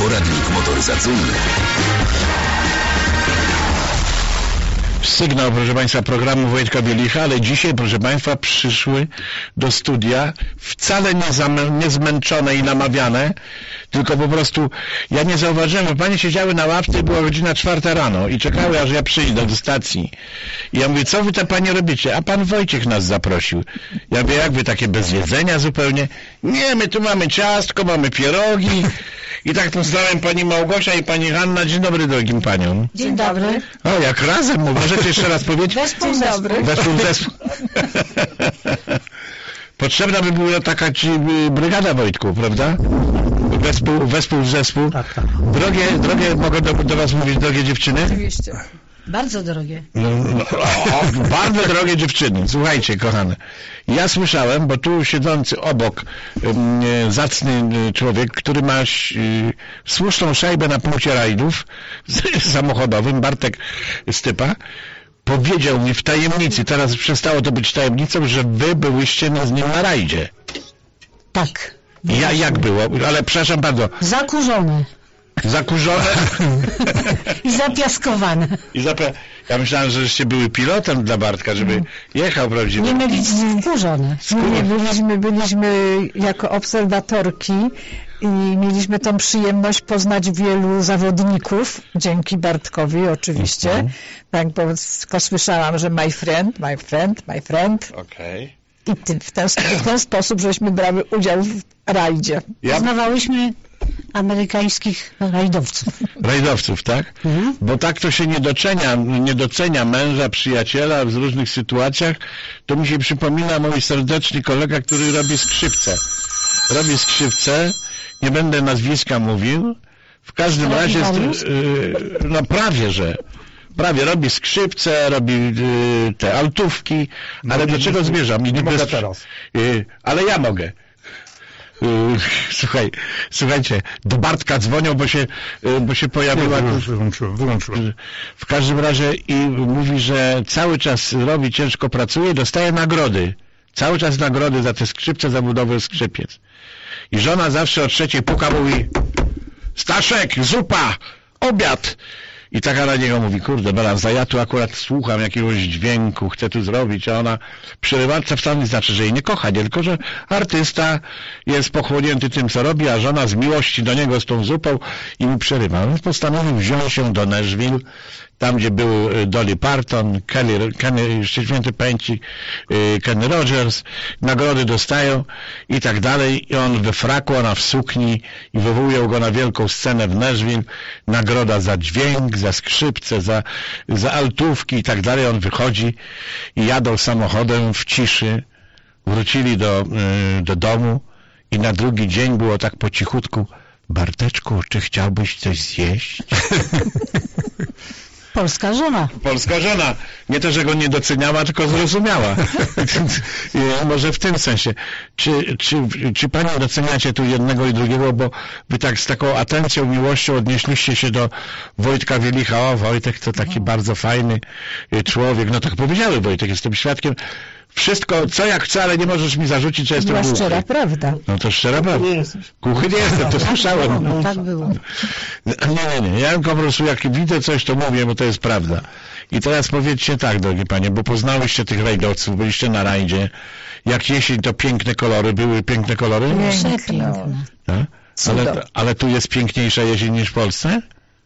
Poradnik motoryzacyjny. Sygnał, proszę Państwa, programu Wojtka Bielicha, ale dzisiaj, proszę Państwa, przyszły do studia wcale nie zmęczone i namawiane, tylko po prostu ja nie zauważyłem, bo Panie siedziały na ławce i była godzina 4 rano i czekały, aż ja przyjdę do stacji. I ja mówię, co Wy te Panie robicie? A Pan Wojciech nas zaprosił. Ja mówię, jak Wy takie bez jedzenia zupełnie? Nie, my tu mamy ciastko, mamy pierogi. I tak poznałem Pani Małgosia i Pani Hanna. Dzień dobry drogim Paniom. Dzień dobry. O, jak razem, możecie jeszcze raz powiedzieć? Dzień dobry. Zespół. Potrzebna by była taka brygada Wojtku, prawda? Zespół. Tak. Drogie, mogę do Was mówić, drogie dziewczyny? Oczywiście. Bardzo drogie. Bardzo drogie dziewczyny. Słuchajcie, kochane. Ja słyszałem, bo tu siedzący obok zacny człowiek, który ma słuszną szajbę na punkcie rajdów samochodowym, Bartek Stypa, powiedział mi w tajemnicy, teraz przestało to być tajemnicą, że Wy byłyście z nim na rajdzie. Tak. Jak było? Ale przepraszam bardzo. Zakurzone. I zapiaskowane. Ja myślałem, że żeście były pilotem dla Bartka, żeby jechał prawdziwie. Nie mylić z kurzone. Nie, byliśmy jako obserwatorki i mieliśmy tą przyjemność poznać wielu zawodników, dzięki Bartkowi oczywiście. Tak, bo tylko słyszałam, że my friend. Okej. I w ten sposób, żeśmy brały udział w rajdzie. Poznawałyśmy amerykańskich Rajdowców, tak? Bo tak to się nie docenia męża, przyjaciela w różnych sytuacjach. To mi się przypomina mój serdeczny kolega, który robi skrzypce. Nie będę nazwiska mówił. W każdym razie, no prawie robi skrzypce, robi te altówki, ale do czego zmierzam? Nie mogę teraz. Ale ja mogę. Słuchajcie, do Bartka dzwonią, bo się pojawiła... Wyłączyłem. W każdym razie i mówi, że cały czas robi, ciężko pracuje, dostaje nagrody. Cały czas nagrody za te skrzypce, za budowę skrzypiec. I żona zawsze o 3:00 puka, mówi: Staszek, zupa, obiad. I taka na niego mówi: kurde, Balanza, ja tu akurat słucham jakiegoś dźwięku, chcę tu zrobić, a ona przerywa, co wcale nie znaczy, że jej nie kocha, nie, tylko że artysta jest pochłonięty tym, co robi, a żona z miłości do niego z tą zupą i mu przerywa. On postanowił wziąć się do Nashville, tam gdzie był Dolly Parton, Kenny, jeszcze święty pamięci, Kenny Rogers, nagrody dostają i tak dalej. I on we fraku, ona w sukni i wywołują go na wielką scenę w Nashville. Nagroda za dźwięk, za skrzypce, za altówki i tak dalej. On wychodzi i jadą samochodem w ciszy. Wrócili do domu i na drugi dzień było tak po cichutku: Barteczku, czy chciałbyś coś zjeść? Polska żona. Nie to, że go nie doceniała, tylko zrozumiała. Może w tym sensie. Czy Panie doceniacie tu jednego i drugiego, bo Wy tak z taką atencją, miłością odnieśliście się do Wojtka Bielicha. O, Wojtek to taki bardzo fajny człowiek. No tak powiedziały, Wojtek, jestem świadkiem. Wszystko, co jak chcę, ale nie możesz mi zarzucić, że jestem głuchy. Była szczera prawda. No to szczera prawda. Głuchy nie jestem, to słyszałem. No tak było. Nie. Ja po prostu jak widzę coś, to mówię, bo to jest prawda. I teraz powiedzcie tak, drogie Panie, bo poznałyście tych rajdowców, byliście na rajdzie. Jak jesień, to piękne kolory. Były piękne kolory? Przepiękne. Tak? Ale tu jest piękniejsza jesień niż w Polsce?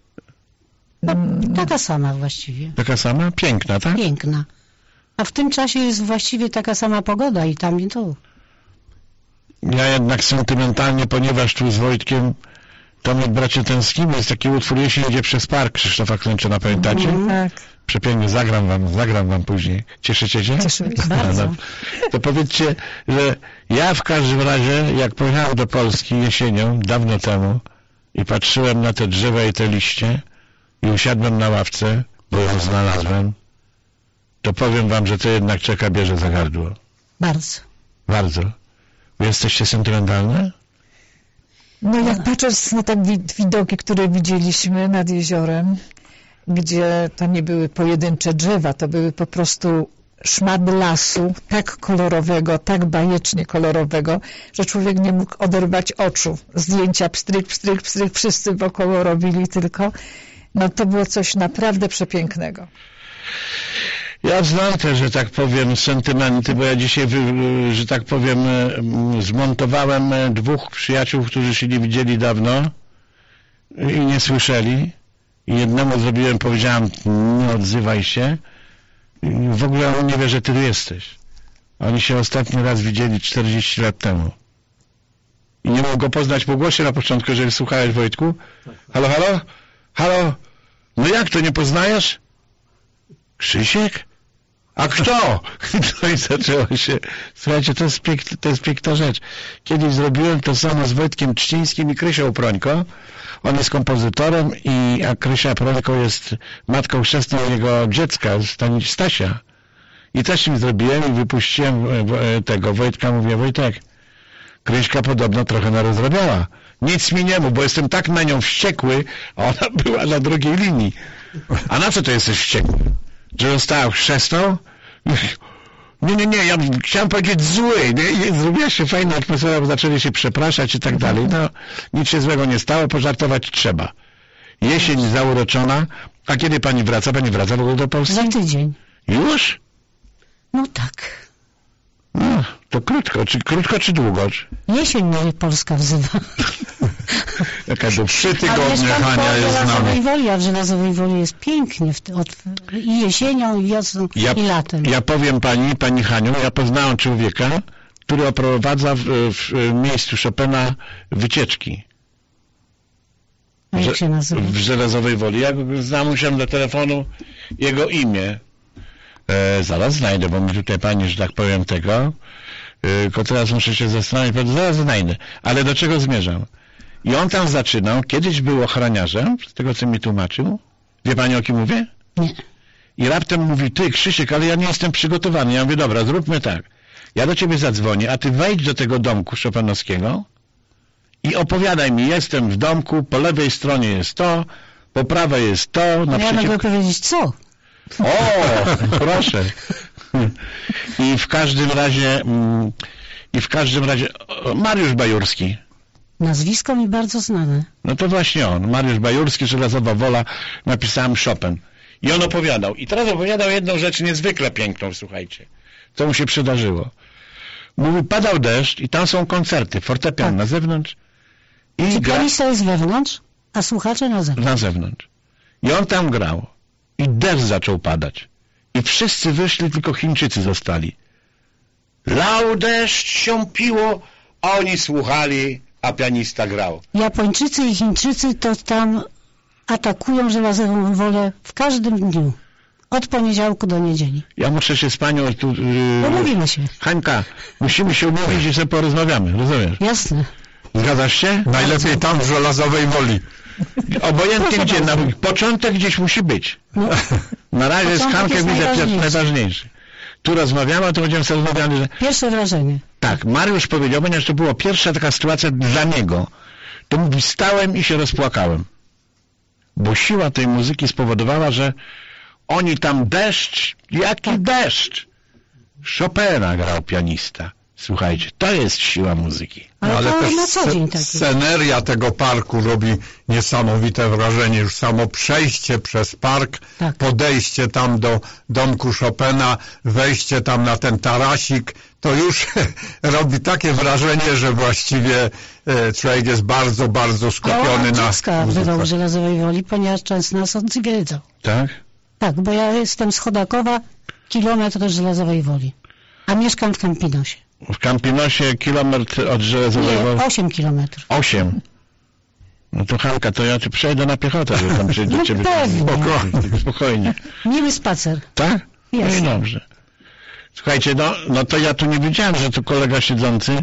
Taka sama właściwie. Taka sama? Piękna, tak? Piękna. A w tym czasie jest właściwie taka sama pogoda i tam i tu. Ja jednak sentymentalnie, ponieważ tu z Wojtkiem, to my, bracie, tęsknimy. Jest taki utwór Jesień idzie przez park Krzysztofa Klęczyna, pamiętacie? Tak. Przepięknie, zagram wam później. Cieszycie się? Cieszymy się bardzo. To powiedzcie, że ja w każdym razie, jak pojechałem do Polski jesienią, dawno temu, i patrzyłem na te drzewa i te liście i usiadłem na ławce, bo ją znalazłem, to powiem wam, że to jednak czeka bierze za gardło. Bardzo. Wy jesteście sentymentalne? No jak patrząc na te widoki, które widzieliśmy nad jeziorem, gdzie to nie były pojedyncze drzewa, to były po prostu szmat lasu, tak kolorowego, tak bajecznie kolorowego, że człowiek nie mógł oderwać oczu. Zdjęcia pstryk, pstryk, pstryk, wszyscy wokoło robili tylko. No to było coś naprawdę przepięknego. Ja znam te, że tak powiem, sentymenty, bo ja dzisiaj, że tak powiem, zmontowałem 2 przyjaciół, którzy się nie widzieli dawno i nie słyszeli. I jednemu zrobiłem, powiedziałem, nie odzywaj się. I w ogóle on nie wie, że ty tu jesteś. Oni się ostatni raz widzieli 40 lat temu. I nie mógł go poznać po głosie na początku, że słuchałeś, Wojtku. Halo, halo? Halo? No jak, to nie poznajesz? Krzysiek? A kto? No i zaczęło się. Słuchajcie, to jest piękna rzecz. Kiedyś zrobiłem to samo z Wojtkiem Trzcińskim i Krysią Prońko. On jest kompozytorem, a Krysia Prońko jest matką chrzestną jego dziecka, Stasia. I też im zrobiłem i wypuściłem tego Wojtka. Mówię, Wojtek, Kryśka podobno trochę narozrabiała. Nic mi nie mów, bo jestem tak na nią wściekły, a ona była na drugiej linii. A na co to jesteś wściekły? Że została chrzestną? Nie, ja chciałem powiedzieć zły, nie? I zrobiła się fajna atmosfera, bo zaczęli się przepraszać i tak dalej. No, nic się złego nie stało, pożartować trzeba. Jesień zauroczona, a kiedy pani wraca? Pani wraca w ogóle do Polski? Za tydzień. Już? No tak. No, to krótko czy długo? Jesień mnie Polska wzywa. Jaka do 3 A tygodnie, mieszkam Hania w jest z Żelazowej nami. Woli, a w Żelazowej Woli jest pięknie i jesienią, i wiosną, i latem. Ja powiem pani Haniu, ja poznałem człowieka, który oprowadza w miejscu Chopina wycieczki. A jak się nazywa? W Żelazowej Woli. Ja znam, musiałem do telefonu jego imię. Zaraz znajdę, bo mi tutaj pani, że tak powiem, tego. Tylko teraz muszę się zastanowić, zaraz znajdę. Ale do czego zmierzam? I on tam zaczynał, kiedyś był ochroniarzem, z tego co mi tłumaczył. Wie pani, o kim mówię? Nie. I raptem mówi, ty Krzysiek, ale ja nie jestem przygotowany. Ja mówię, dobra, zróbmy tak. Ja do ciebie zadzwonię, a ty wejdź do tego domku chopinowskiego i opowiadaj mi, jestem w domku, po lewej stronie jest to, po prawej jest to, Ja mogę powiedzieć co? O, proszę. I w każdym razie Mariusz Bajurski. Nazwisko mi bardzo znane. No to właśnie on, Mariusz Bajurski, Żelazowa Wola, napisałem Chopin. I on opowiadał. I teraz opowiadał jedną rzecz niezwykle piękną, słuchajcie. Co mu się przydarzyło. Mówi, padał deszcz i tam są koncerty, fortepian Tak. na zewnątrz. Czy pianista jest wewnątrz, a słuchacze na zewnątrz? Na zewnątrz. I on tam grał. I deszcz zaczął padać. I wszyscy wyszli, tylko Chińczycy zostali. Lał deszcz, się piło, a oni słuchali, a pianista grał. Japończycy i Chińczycy to tam atakują Żelazową Wolę w każdym dniu. Od poniedziałku do niedzieli. Ja muszę się z panią tu... Umówimy się. Hańka, musimy się umówić i sobie porozmawiamy, rozumiesz? Jasne. Zgadzasz się? Najlepiej tam w Żelazowej Woli. Obojętnie Proszę gdzie, bardzo. początek gdzieś musi być. No, Na razie z Początek Hankiem jest widzę najważniejszy. najważniejszy. Tu rozmawiamy, a to będziemy sobie rozmawiali, że pierwsze wrażenie. tak, Mariusz powiedział, ponieważ to była pierwsza taka sytuacja dla niego, to mówi, stałem i się rozpłakałem. Bo siła tej muzyki spowodowała, że oni tam deszcz, jaki deszcz? Chopina grał pianista. Słuchajcie, to jest siła muzyki. Ale to na co dzień taki. sceneria tego parku robi niesamowite wrażenie. Już samo przejście przez park, Tak. podejście tam do domku Chopina, wejście tam na ten tarasik, to już robi takie wrażenie, że właściwie człowiek jest bardzo, bardzo skupiony na dziecka bywał w Żelazowej Woli, ponieważ często nas odwiedzał. Tak? Tak, bo ja jestem z Chodakowa, kilometr od Żelazowej Woli. A mieszkam w Campinosie. W Campinosie kilometr od Żelazowej Woli. Nie, 8 kilometrów. 8. No to Hanka, to ja tu przejdę na piechotę, żeby tam przyjść do No ciebie. pewnie. Spokojnie. Miły spacer. Tak? No i Jest. dobrze. Słuchajcie, no to ja tu nie wiedziałem, że tu kolega siedzący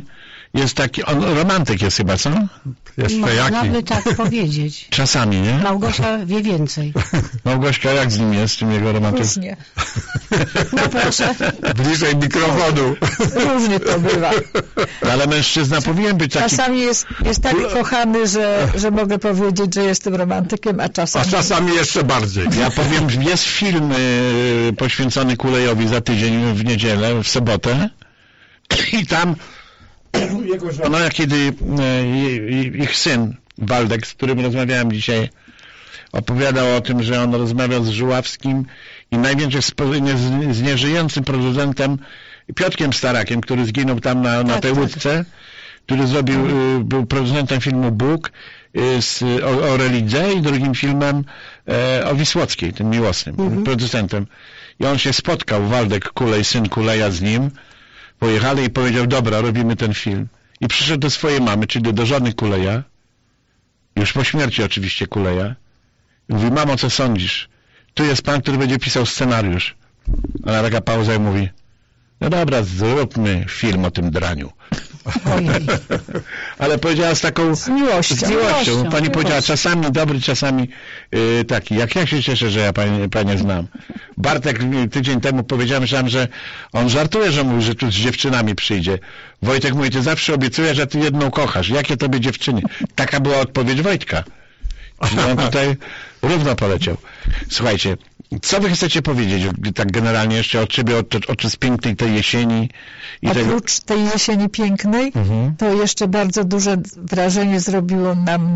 jest taki, on romantyk jest chyba, co? Jeszcze Można jaki? by tak powiedzieć. Czasami, nie? Małgosia wie więcej. Małgośka, jak z nim jest, tym jego romantyzmem? Różnie. No proszę. Bliżej mikrofonu. Różnie to bywa. Ale mężczyzna powinien być taki... Czasami jest tak kochany, że mogę powiedzieć, że jestem romantykiem, a A czasami jeszcze bardziej. Ja powiem, jest film poświęcony Kulejowi za tydzień w niedzielę, w sobotę i tam jego żona, kiedy ich syn Waldek, z którym rozmawiałem dzisiaj, opowiadał o tym, że on rozmawiał z Żuławskim i największym z nieżyjącym producentem Piotrkiem Starakiem, który zginął tam na tej łódce, który był producentem filmu Bóg o relidze i drugim filmem o Wisłockiej, tym miłosnym, producentem. I on się spotkał, Waldek Kulej, syn Kuleja z nim, pojechali i powiedział, dobra, robimy ten film. I przyszedł do swojej mamy, czyli do żony Kuleja, już po śmierci oczywiście Kuleja, i mówi, mamo, co sądzisz? Tu jest pan, który będzie pisał scenariusz. Ona taka pauza i mówi, no dobra, zróbmy film o tym draniu. Ojej. Ale powiedziała z taką... z miłością. Z miłością. Pani powiedziała, czasami dobry, czasami taki. Jak ja się cieszę, że ja panie znam. Bartek tydzień temu powiedziałem, że on żartuje, że mówi, że tu z dziewczynami przyjdzie. Wojtek mówi, ty zawsze obiecujesz, że ty jedną kochasz. Jakie tobie dziewczyny? Taka była odpowiedź Wojtka. I on tutaj równo poleciał. Słuchajcie, co wy chcecie powiedzieć tak generalnie jeszcze od ciebie, od pięknej tej jesieni? I Oprócz tej jesieni pięknej, to jeszcze bardzo duże wrażenie zrobił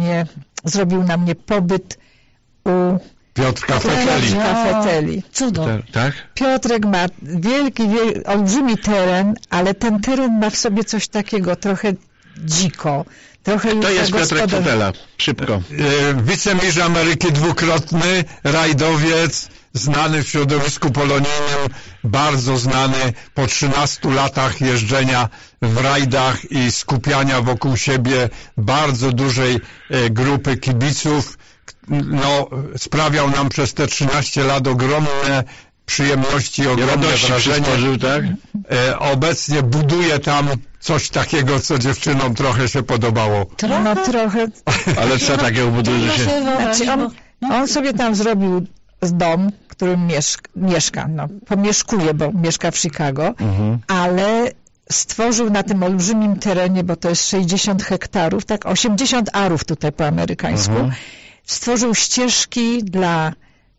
na mnie pobyt u Piotrka Feteli. Feteli. Cudo. Tak? Piotrek ma olbrzymi teren, ale ten teren ma w sobie coś takiego, trochę dziko. Trochę To jest Piotrek Fetela. Szybko. Wicemistrz Ameryki dwukrotny, rajdowiec, znany w środowisku polonijnym, bardzo znany po 13 latach jeżdżenia w rajdach i skupiania wokół siebie bardzo dużej grupy kibiców. No, sprawiał nam przez te 13 lat ogromne przyjemności, ogromne wrażenie. Tak? Obecnie buduje tam coś takiego, co dziewczynom trochę się podobało. No trochę. Ale co takiego buduje się? Znaczy on sobie tam zrobił dom, w którym mieszka. No, pomieszkuje, bo mieszka w Chicago, ale stworzył na tym olbrzymim terenie, bo to jest 60 hektarów, tak 80 arów tutaj po amerykańsku, stworzył ścieżki dla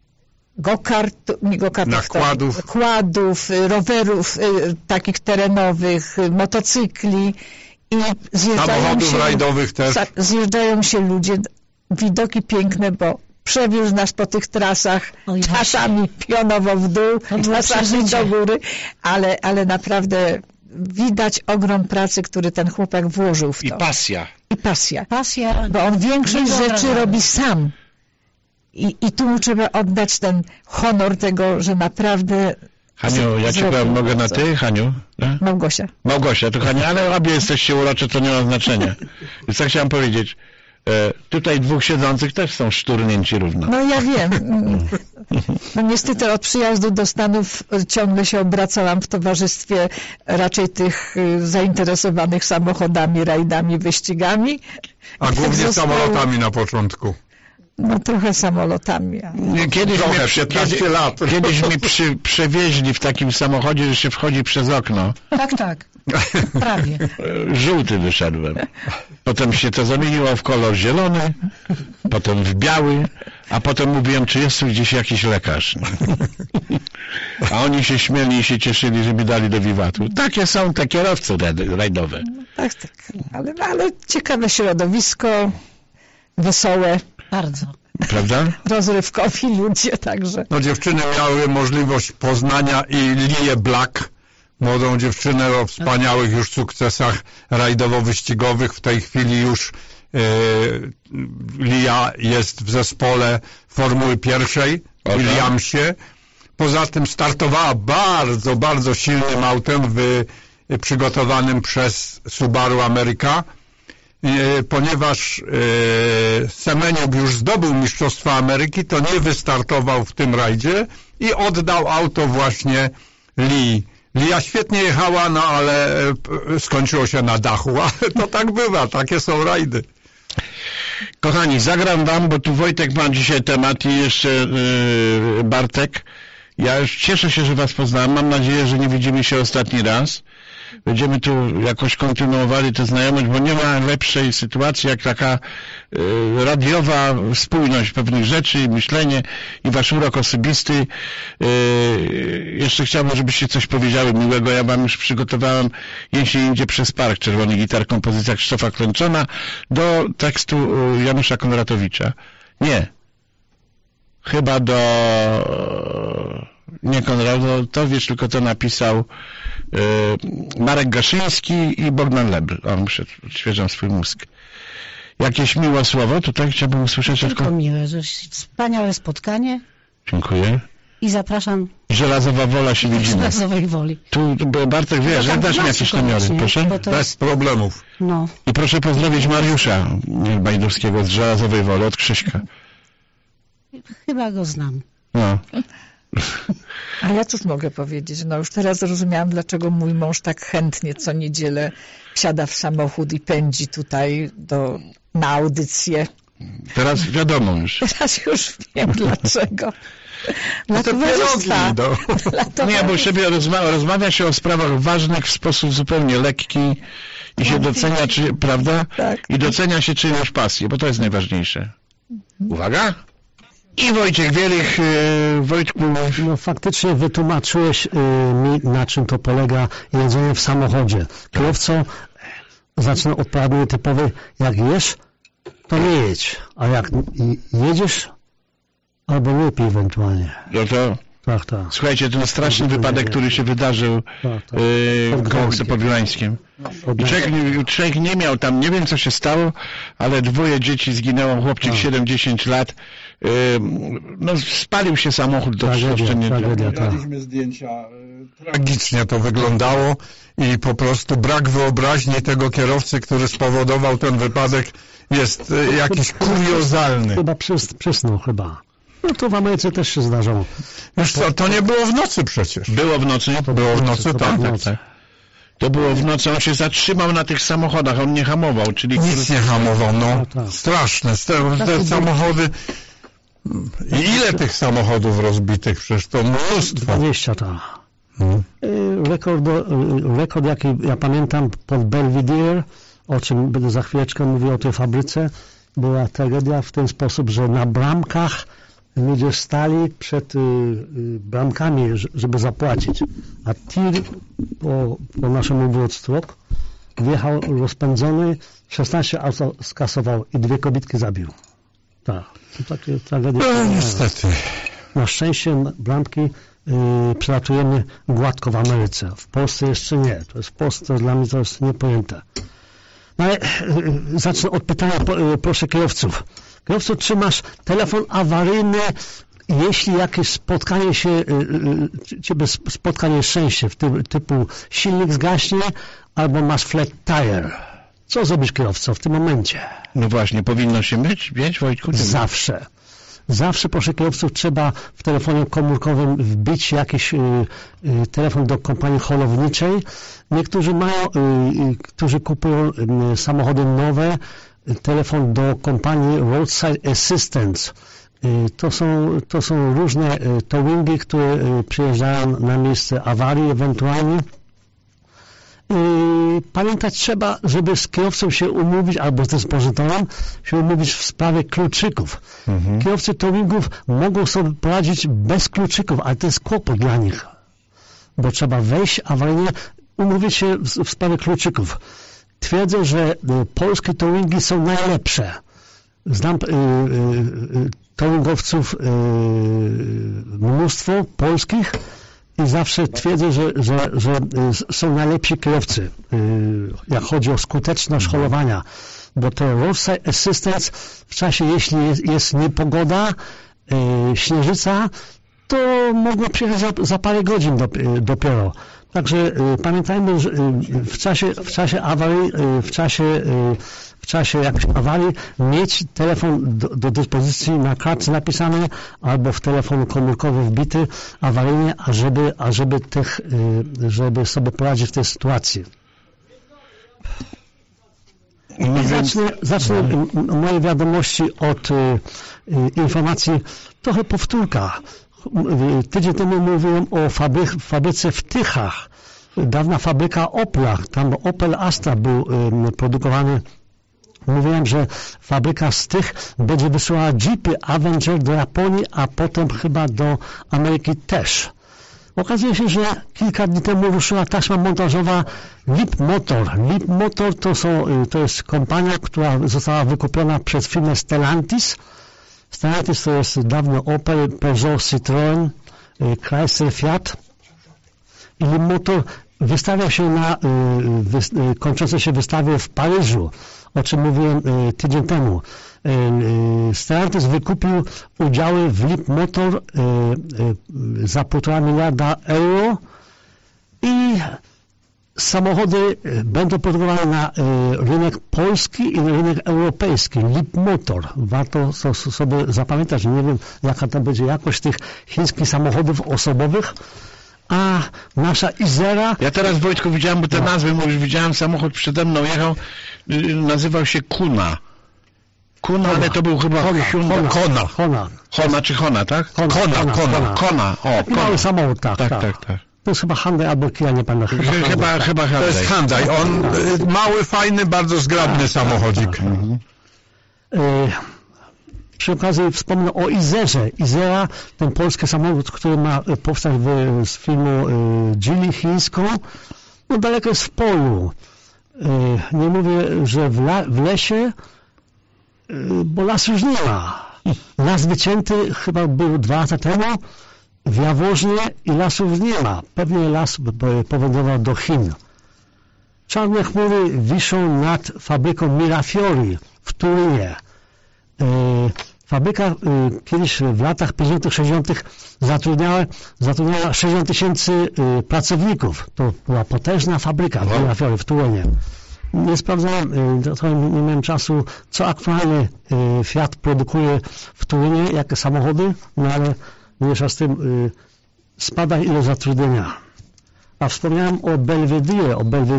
nakładów, rowerów takich terenowych, motocykli i samochodów rajdowych też. Zjeżdżają się ludzie, widoki piękne, bo przewiózł nas po tych trasach, czasami pionowo w dół, czasami do góry, ale naprawdę widać ogrom pracy, który ten chłopak włożył w to. I pasja. Pasja, bo on większość rzeczy robi sam. I tu mu trzeba oddać ten honor tego, że naprawdę... Haniu, ja ci powiem, mogę na ty, Haniu? No? Małgosia, to Hania, ale obie jesteście urocze, to nie ma znaczenia. Więc tak chciałem powiedzieć, tutaj dwóch siedzących też są szturnięci równo. No ja wiem. No niestety od przyjazdu do Stanów ciągle się obracałam w towarzystwie raczej tych zainteresowanych samochodami, rajdami, wyścigami. A głównie samolotami na początku. No trochę samolotami. Kiedyś 15 lat. Kiedyś mi przewieźli w takim samochodzie, że się wchodzi przez okno. Tak. Prawie. Żółty wyszedłem. Potem się to zamieniło w kolor zielony, potem w biały, a potem mówiłem, czy jest tu gdzieś jakiś lekarz. A oni się śmieli i się cieszyli, że mi dali do wiwatu. Takie są te kierowcy rajdowe. Tak. Ale ciekawe środowisko, wesołe. Bardzo. Prawda? Rozrywkowi ludzie także. No dziewczyny miały możliwość poznania i Lię Black, młodą dziewczynę o wspaniałych już sukcesach rajdowo-wyścigowych. W tej chwili już Lia jest w zespole Formuły 1 w Williamsie. Poza tym startowała bardzo, bardzo silnym autem przygotowanym przez Subaru America. Ponieważ Semeniuk już zdobył Mistrzostwa Ameryki, to nie wystartował w tym rajdzie i oddał auto właśnie Lee Lia świetnie jechała, no ale skończyło się na dachu, ale to tak bywa, takie są rajdy. Kochani, zagram wam, bo tu Wojtek ma dzisiaj temat i jeszcze Bartek. Ja już cieszę się, że was poznałem. Mam nadzieję, że nie widzimy się ostatni raz. Będziemy tu jakoś kontynuowali tę znajomość, bo nie ma lepszej sytuacji jak taka radiowa spójność pewnych rzeczy i myślenie i wasz urok osobisty. Jeszcze chciałbym, żebyście coś powiedziały miłego. Ja wam już przygotowałem Jeśli idzie przez park, czerwony gitar, kompozycja Krzysztofa Klęczona do tekstu Janusza Konratowicza. Nie. Chyba do... Nie Konratowicz, tylko to napisał Marek Gaszyński i Bogdan Lebr. Odświeżam swój mózg. Jakieś miłe słowo tutaj chciałbym usłyszeć? Tylko miłe, że wspaniałe spotkanie. Dziękuję. I zapraszam. Żelazowa wola się widzimy. Żelazowej woli. Tu Bartek wie, że dasz mi jakieś namiary, proszę? Bez problemów. No. I proszę pozdrowić Mariusza Bajdowskiego z Żelazowej Woli od Krzyśka. Chyba go znam. No. A ja cóż mogę powiedzieć? No już teraz zrozumiałam, dlaczego mój mąż tak chętnie co niedzielę wsiada w samochód i pędzi tutaj na audycję. Teraz wiadomo już. Teraz już wiem dlaczego. Dla towarzystwa. Nie, bo sobie rozmawia się o sprawach ważnych w sposób zupełnie lekki i się docenia, czy, prawda? Tak. I docenia się czyjąś pasję, bo to jest najważniejsze. Uwaga! I Wojciech Wielich, Wojtku... No faktycznie wytłumaczyłeś mi, na czym to polega jedzenie w samochodzie. Kierowco zacznę od porady typowej, jak jesz, to nie jedź, a jak jedziesz, albo nie pij ewentualnie. No to... Tak. Słuchajcie, ten straszny wypadek, który się wydarzył koło pod Wiłańskiem. Człowiek nie miał tam, nie wiem co się stało, ale 2 dzieci zginęło, chłopczyk 7-10 lat. No spalił się samochód do Mieliśmy zdjęcia. Tragicznie to wyglądało i po prostu brak wyobraźni tego kierowcy, który spowodował ten wypadek, jest jakiś kuriozalny. Chyba przysnął chyba. No to w Ameryce też się zdarzało. Wiesz co, to nie było w nocy przecież. Było w nocy? Było w nocy, tak. To było w nocy, on się zatrzymał na tych samochodach, on nie hamował, czyli... Nic nie hamował, no. Straszne. Te samochody... I ile tych samochodów rozbitych? Przecież to mnóstwo. 20, tak. Rekord, jaki ja pamiętam pod Belvedere, o czym będę za chwileczkę mówił o tej fabryce, była tragedia w ten sposób, że na bramkach ludzie stali przed bramkami, żeby zapłacić. A tir po naszemu Woodstock wjechał rozpędzony, 16 auto skasował i 2 kobietki zabił. Tak, to takie tragedie. No niestety. Na szczęście bramki przelatujemy gładko w Ameryce. W Polsce jeszcze nie. To jest w Polsce, dla mnie to jest niepojęte. No ale zacznę od pytania, proszę kierowców. Kierowco, czy masz telefon awaryjny, jeśli jakieś spotkanie się, ciebie spotkanie szczęście, typu silnik zgaśnie, albo masz flat tire. Co zrobisz, kierowco, w tym momencie? No właśnie, powinno się mieć, Wojtku? Zawsze. Zawsze, proszę kierowców, trzeba w telefonie komórkowym wbić jakiś telefon do kompanii holowniczej. Niektórzy mają, którzy kupują samochody nowe, telefon do kompanii Roadside Assistance. To są różne towingi, które przyjeżdżają na miejsce awarii ewentualnie. Pamiętać trzeba, żeby z kierowcą się umówić, albo z dyspozytorem się umówić w sprawie kluczyków. Kierowcy towingów mogą sobie poradzić bez kluczyków, ale to jest kłopot dla nich, bo trzeba wejść awaryjnie, umówić się w sprawie kluczyków. Twierdzę, że polskie towingi są najlepsze. Znam towingowców mnóstwo polskich i zawsze twierdzę, że są najlepsi kierowcy, jak chodzi o skuteczność holowania, bo to Roadside Assistance w czasie, jeśli jest niepogoda, śnieżyca, to mogło przyjechać za parę godzin dopiero. Także pamiętajmy, że w czasie awarii, w czasie jakiejś awarii mieć telefon do dyspozycji na kartce napisane albo w telefon komórkowy wbity awaryjnie, żeby sobie poradzić w tej sytuacji. Zacznę moje wiadomości od informacji, trochę powtórka. Tydzień temu mówiłem o fabryce w Tychach. Dawna fabryka Opla, tam Opel Astra był produkowany. Mówiłem, że fabryka z tych będzie wysyłała Jeepy Avenger do Japonii, a potem chyba do Ameryki też. Okazuje się, że kilka dni temu ruszyła taśma montażowa Leap Motor. Leap Motor to jest kompania, która została wykupiona przez firmę Stellantis. Stellantis to jest dawno Opel, Peugeot, Citroën, Chrysler, Fiat. I Leap Motor wystawiał się na kończącej się wystawie w Paryżu, o czym mówiłem tydzień temu. Stellantis wykupił udziały w Leap Motor za 1,5 miliarda euro i samochody będą produkowane na rynek polski i rynek europejski. Leap Motor. Warto sobie zapamiętać. Nie wiem, jaka to będzie jakość tych chińskich samochodów osobowych. A nasza Izera... Ja teraz, Wojtku, widziałem, bo te nazwy mówisz, widziałem samochód przede mną jechał, nazywał się Kuna. Kuna, ale to był chyba Hona czy Hona, tak? Kona. O, taki mały samochód, tak. To jest chyba Hyundai albo Kia, nie pamiętam. Chyba Hyundai. To jest Hyundai. On mały, fajny, bardzo zgrabny samochodzik. Przy okazji wspomnę o Izerze. Izera, ten polski samochód, który ma powstać z firmą Geely chińską, no daleko jest w polu. Nie mówię, że w lesie, bo lasu już nie ma. Las wycięty chyba był 2 lata temu w Jaworznie i lasu już nie ma. Pewnie las powędrował do Chin. Czarne chmury wiszą nad fabryką Mirafiori w Turynie. Fabryka kiedyś w latach 50., 60. zatrudniała 60 000 pracowników. To była potężna fabryka w Turynie. Nie sprawdzałem, nie miałem czasu, co aktualnie Fiat produkuje w Turynie, jakie samochody, no ale mniejsza z tym spada ilość zatrudnienia. A wspomniałem o Belvedere.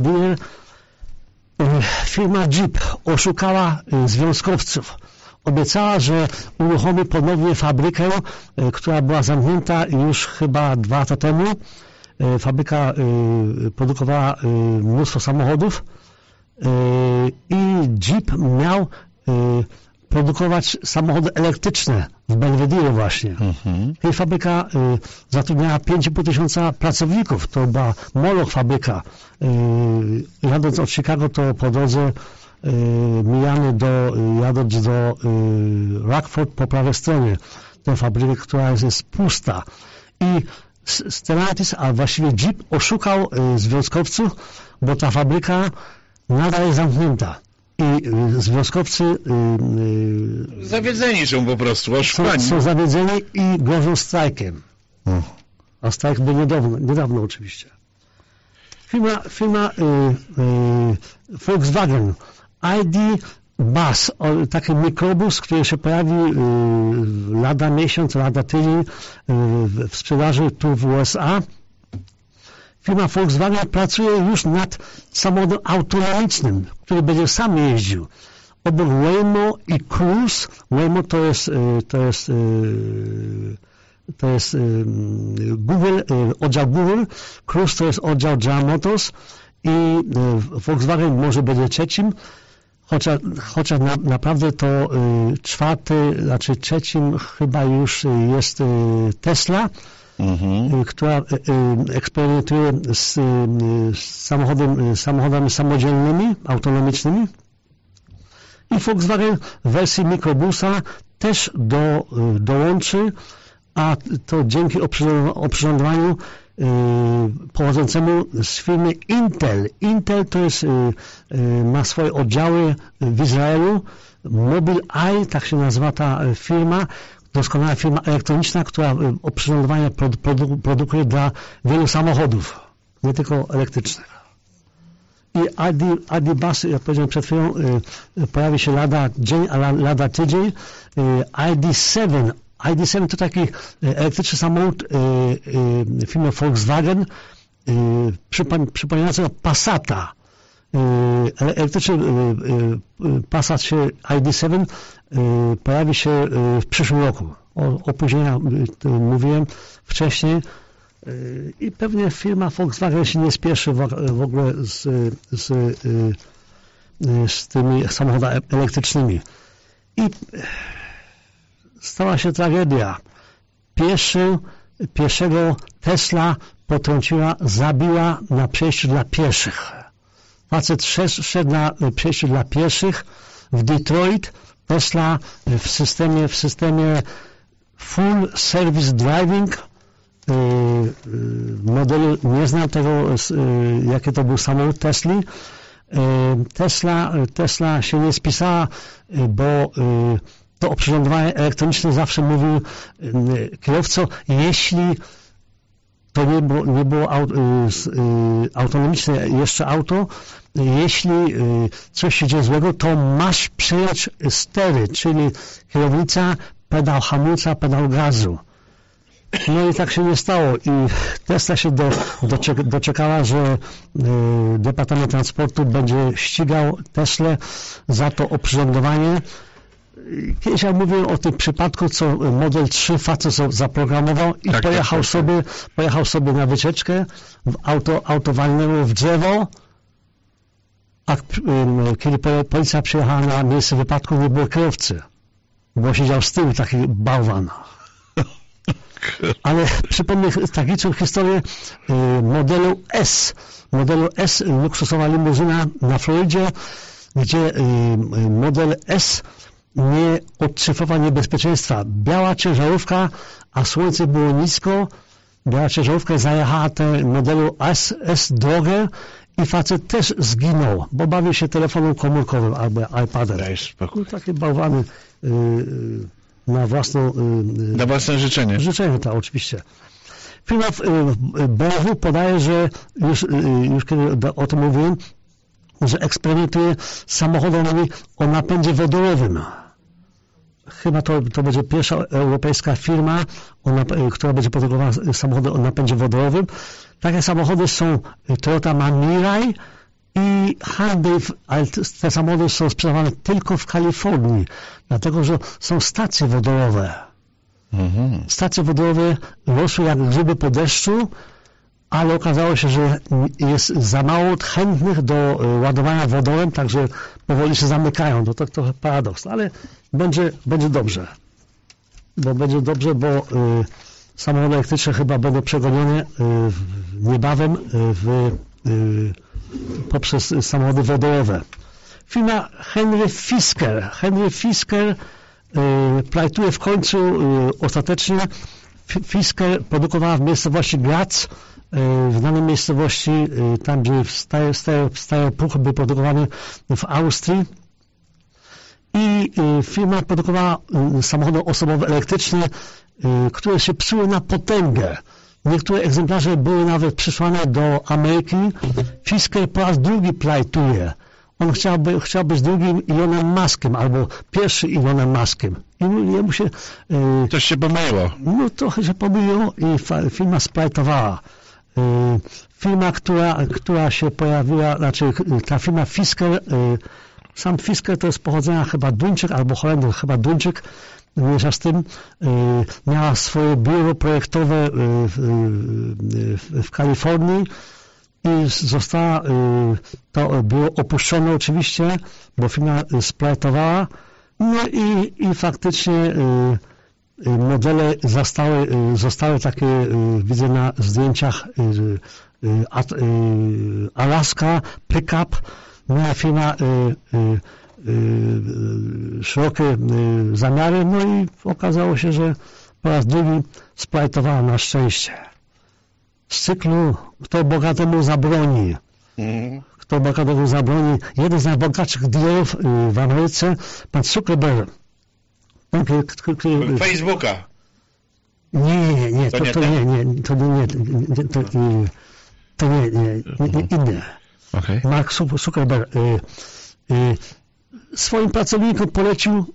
Firma Jeep oszukała związkowców. Obiecała, że uruchomi ponownie fabrykę, która była zamknięta już chyba 2 lata temu. Fabryka produkowała mnóstwo samochodów i Jeep miał produkować samochody elektryczne w Belvedere właśnie. Tej fabryka zatrudniała 5,5 tysiąca pracowników. To była Moloch fabryka. Jadąc od Chicago, to po drodze jadąc do Rockford po prawej stronie tę fabrykę, która jest pusta. I Stellantis, a właściwie Jeep oszukał związkowców, bo ta fabryka nadal jest zamknięta. I związkowcy zawiedzeni są po prostu, oszukani. Są zawiedzeni i grożą strajkiem. A strajk był niedawno oczywiście. Firma Volkswagen ID Bus, taki mikrobus, który się pojawi lada miesiąc, lada tydzień w sprzedaży tu w USA. Firma Volkswagen pracuje już nad samochodem autonomicznym, który będzie sam jeździł. Obok Waymo i Cruise. Waymo to jest Google, oddział Google. Cruise to jest oddział General Motors i Volkswagen może będzie trzecim, chociaż naprawdę to trzecim chyba już jest Tesla, która eksperymentuje z samochodami samodzielnymi, autonomicznymi. I Volkswagen w wersji mikrobusa też dołączy, a to dzięki oprzyrządowaniu pochodzącemu z firmy Intel. Intel to jest, ma swoje oddziały w Izraelu. Mobileye, tak się nazywa ta firma, doskonała firma elektroniczna, która oprzyrządowanie produkuje dla wielu samochodów. nie tylko elektrycznych. I ID.Buzz, jak powiedziałem przed chwilą, pojawi się lada dzień, a lada tydzień. ID.7 to taki elektryczny samochód firmy Volkswagen, przypominający Passata. Elektryczny Passat się ID.7 pojawi się w przyszłym roku. O opóźnienia mówiłem wcześniej i pewnie firma Volkswagen się nie spieszy w ogóle z tymi samochodami elektrycznymi. I stała się tragedia. Pieszego Tesla zabiła na przejściu dla pieszych. Facet szedł na przejściu dla pieszych w Detroit. Tesla w systemie Full Service Driving modelu, nie znam tego, jaki to był samochód Tesli. Tesla się nie spisała, bo to oprzyrządowanie elektroniczne zawsze mówił kierowco, jeśli to nie było autonomiczne jeszcze auto, jeśli coś się dzieje złego, to masz przejąć stery, czyli kierownica, pedał hamulca, pedał gazu. No i tak się nie stało i Tesla się doczekała, że Departament Transportu będzie ścigał Teslę za to oprzyrządowanie. Kiedyś jak mówiłem o tym przypadku, co Model 3 facet zaprogramował i pojechał sobie na wycieczkę, auto walnęło w drzewo, a kiedy policja przyjechała na miejsce wypadku, nie było kierowcy, bo siedział z tyłu taki bałwan. Ale przypomnę tragiczną historię modelu S, luksusowa limuzyna na Florydzie, gdzie model S nie odszyfrował niebezpieczeństwa. Biała ciężarówka, a słońce było nisko, biała ciężarówka zajechała tę modelu S drogę i facet też zginął, bo bawił się telefonem komórkowym albo iPadem. No, takie bałwany na własne życzenie. Życzenie, tak, oczywiście. Firma BMW podaje, że już kiedy o tym mówiłem, że eksperymentuje z samochodami o napędzie wodorowym. Chyba to będzie pierwsza europejska firma, która będzie produkowała samochody o napędzie wodorowym. Takie samochody są Toyota ma Mirai i Hyundai, ale te samochody są sprzedawane tylko w Kalifornii, dlatego że są stacje wodorowe. Stacje wodorowe rosły jak grzyby po deszczu, ale okazało się, że jest za mało chętnych do ładowania wodorem, także powoli się zamykają. To trochę paradoks, ale będzie dobrze. Bo samochody elektryczne chyba będą przegonione niebawem poprzez samochody wodorowe. Firma Henry Fisker plajtuje w końcu ostatecznie. Fisker produkowała w miejscowości Graz, w danej miejscowości, tam gdzie wstają puchy, był produkowany w Austrii. I firma produkowała samochody osobowe elektryczne, które się psuły na potęgę. Niektóre egzemplarze były nawet przysłane do Ameryki. Fisker po raz drugi plajtuje. On chciał być drugim Elonem Muskiem, albo pierwszy Elonem Muskiem. I jemu się... Coś się pomyliło. No trochę się pomyliło i firma splajtowała. Firma, która się pojawiła, znaczy ta firma Fisker, sam Fisker to jest pochodzenia chyba Duńczyk albo Holender, chyba Duńczyk, mniejsza z tym, miała swoje biuro projektowe w Kalifornii i to było opuszczone oczywiście, bo firma splajtowała, no i faktycznie modele zostały takie, widzę na zdjęciach, Alaska, Pickup, miała firma szerokie zamiary, no i okazało się, że po raz drugi splajtowała na szczęście. Z cyklu kto bogatemu zabroni. Kto bogatemu zabroni. Jeden z najbogatszych dealerów w Ameryce, pan Zuckerberg. Facebooka. Nie. To nie, inny. Okay. Mark Zuckerberg swoim pracownikom polecił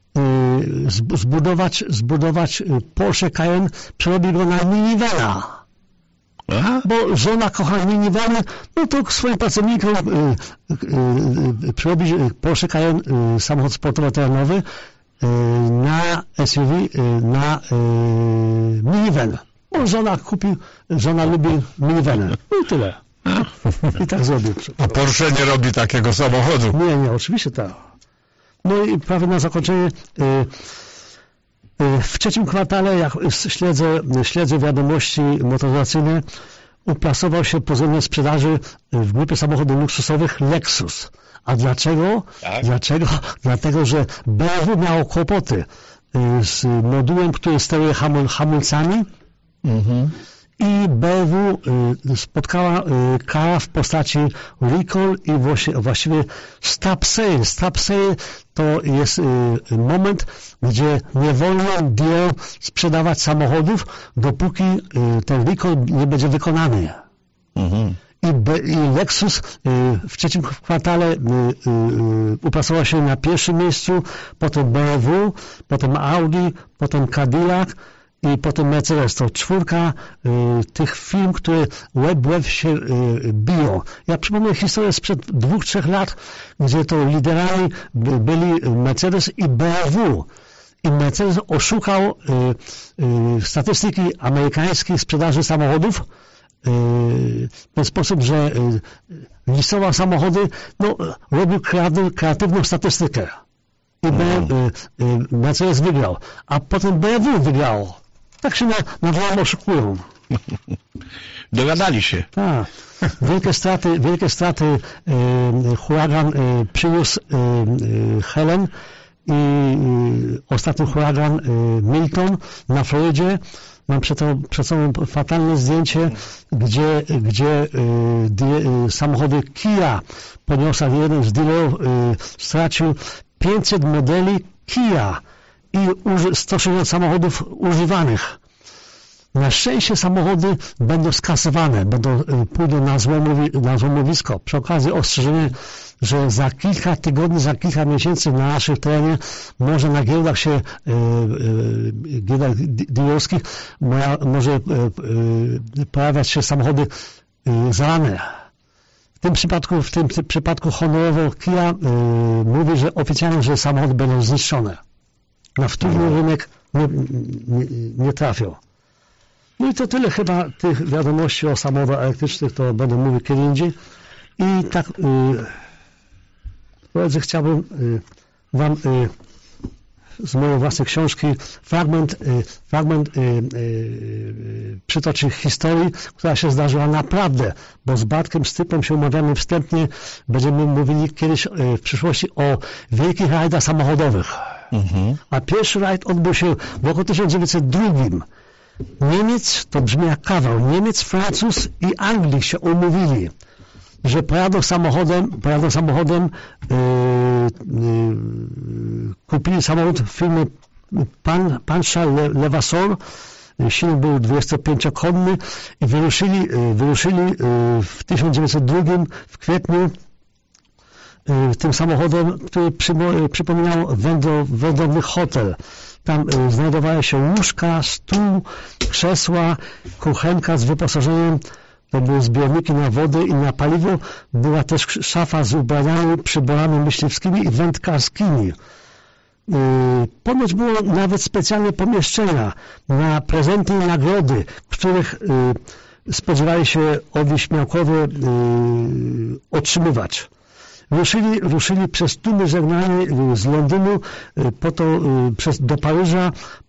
zbudować Porsche Cayenne, przerobił go na minivana. Aha. Bo żona kocha minivany, no to swoim pracownikom przerobić Porsche Cayenne, samochód sportowo-terenowy, na SUV, na minivan. Bo żona lubi minivany. No i tyle. I tak zrobił. A Porsche nie robi takiego samochodu. Nie, oczywiście tak. No i prawie na zakończenie, w trzecim kwartale, jak śledzę wiadomości motoryzacyjne, uplasował się pozycja sprzedaży w grupie samochodów luksusowych Lexus. A dlaczego? Tak. Dlaczego? Dlatego, że BMW miało kłopoty z modułem, który steruje hamulcami. I BMW spotkała kara w postaci recall i właściwie stop sale. Stop sale to jest moment, gdzie nie wolno dealer sprzedawać samochodów, dopóki ten recall nie będzie wykonany. I Lexus w trzecim kwartale uplasował się na pierwszym miejscu, potem BMW, potem Audi, potem Cadillac i potem Mercedes. To 4 tych firm, które łeb się biją. Ja przypomnę historię sprzed 2-3 lat, gdzie to liderami byli Mercedes i BMW. I Mercedes oszukał statystyki amerykańskich sprzedaży samochodów w ten sposób, że listował samochody, no, robił kreatywną statystykę. I Mercedes wygrał, a potem BMW wygrało. Tak się nawzajem oszukują. Dogadali się. Tak. Wielkie straty huragan przyniósł Helen i ostatni huragan Milton na Florydzie. Mam przed sobą fatalne zdjęcie, gdzie samochody Kia podniosła, jeden z dealerów stracił 500 modeli Kia i 160 samochodów używanych. Na szczęście samochody będą skasowane, pójdą na złomowisko. Przy okazji ostrzeżenie, że za kilka tygodni, za kilka miesięcy na naszym terenie może na giełdach dealerskich może pojawiać się samochody zalane. W tym przypadku honorowo Kia mówi, że oficjalnie, że samochody będą zniszczone. Na wtórny rynek nie trafią. No i to tyle chyba tych wiadomości o samochodach elektrycznych, to będę mówił kiedy indziej. I tak, koledzy, chciałbym wam z mojej własnej książki fragment przytoczyć historii, która się zdarzyła naprawdę, bo z Bartkiem Stypem się umawiamy wstępnie, będziemy mówili kiedyś w przyszłości o wielkich rajdach samochodowych. A pierwszy rajd odbył się w roku 1902. Niemiec, to brzmi jak kawał, Niemiec, Francuz i Anglik się umówili, że pojadą samochodem, kupili samochód w firmie Pansza Levasseur, silnik był 25-konny i wyruszyli w 1902 w kwietniu tym samochodem, który przypominał wędrowny hotel. Tam znajdowały się łóżka, stół, krzesła, kuchenka z wyposażeniem, to były zbiorniki na wodę i na paliwo, była też szafa z ubraniami, przyborami myśliwskimi i wędkarskimi. Ponoć było nawet specjalne pomieszczenia na prezenty i nagrody, których spodziewali się owi śmiałkowie otrzymywać. Ruszyli przez tłumy żegnalne z Londynu, do Paryża,